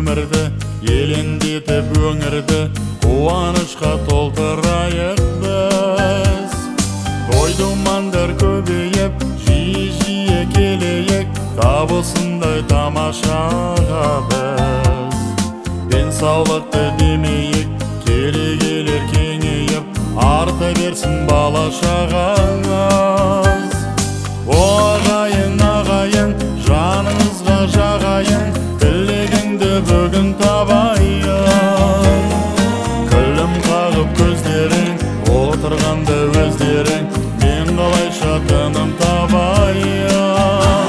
өмірді, елендетіп өңірді, қуанышқа толтырайық біз. Той-думандар көбейіп, жиі-жиі келейік, тап осындай тамашаға біз. Денсаулықты демейік, келе-келер кеңейіп, арта берсін бала-шағаңыз. Ағайын, ағайын, жаныңызға жағайын, тілегіңді бүгін табайын. Күлім қағып көздерің, отырғанда өздерің, мен қалайша тыным табайын.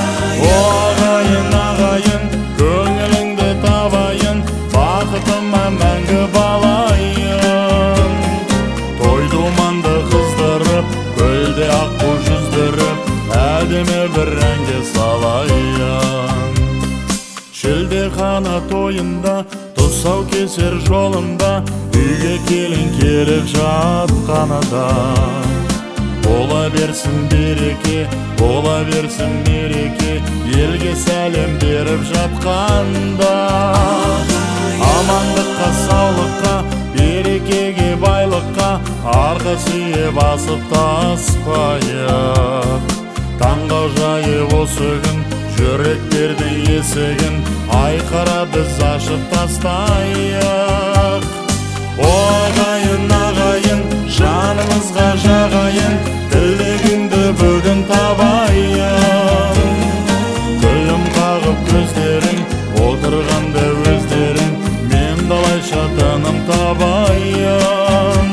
Ағайын, ағайын, көңіліңді табайын, бақытыма мәңгі балайын. Той-думанды қыздырып, көлде аққу жүздіріп, әдемі бір әнге салайын. Шілдехана тойында, тұсау кесер жолында, үйге келін келіп жатқанада. Бола берсін береке, бола берсін мереке, елге сәлем беріп жатқанда. Амандыққа, саулыққа, берекеге, байлыққа, арқа сүйе басып таспайық. Таңға жайып осы күн, жүректердің есігін айқара біз ашып тастайық. Ағайын, ағайын, жанымызға жағайын, тілегіңді бүгін табайын. Күлім қағып көздерің, отырғанда өздерің, мен қалайша тыным табайын.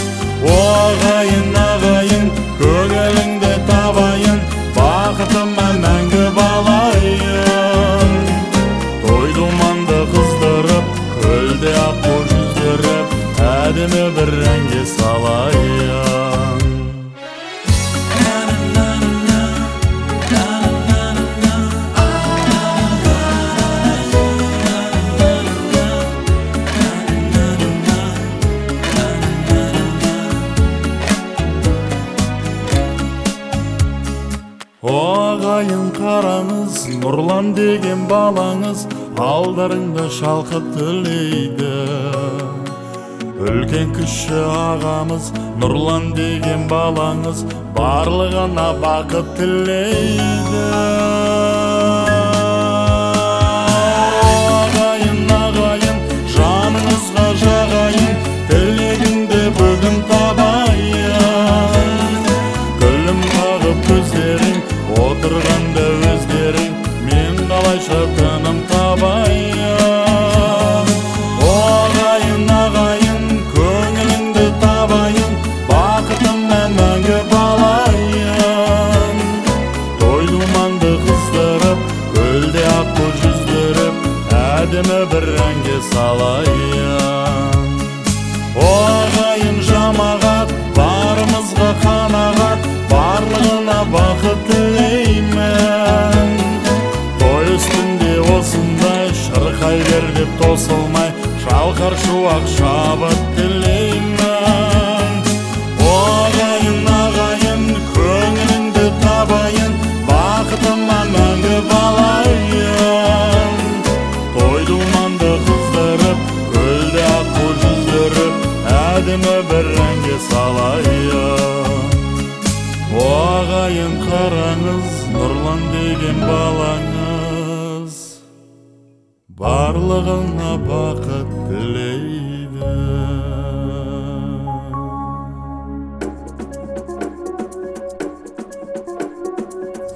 Ағайын, ағайын, көңіліңді табайын, бақытыма мәңгі балайын. Той-думанды қыздырып, көлде аққу жүздіріп, әдемі бір әнге салайын. Ағайын, қараңыз, Нұрлан деген балаңыз алдарыңда шалқып тілейді. Үлкен кіші ағамыз Нұрлан деген балаңыз барлығына бақыт тілейді. Ағайын, ағайын, жаныңызға жағайын, тілегіңді бүгін табайын. Күлім қағып көздерің, отырғанда өздерің, мен қалайша тыным табайын. Ағайын, ағайын, көңіліңді табайын, бақытыма мәңгі балайын. Той-думанды қыздырып, көлде аққу жүздіріп, әдемі бір әнге салайын. Ағайын, жамағат, барымызға қанағат, барлығына бақыт тілеймін. Той үстінде осындай шырқай бер деп тосылмай, шалқар шуақ шабыт тілеймін. Ағайын, ағайын, көңіліңді табайын, бақытыма мәңгі балайын. Той-думанды қыздырып, көлде аққу жүздіріп, әдемі бір әнге салайын. Ағайын, қараңыз, Нұрлан деген балаңыз барлығына бақыт тілеймін.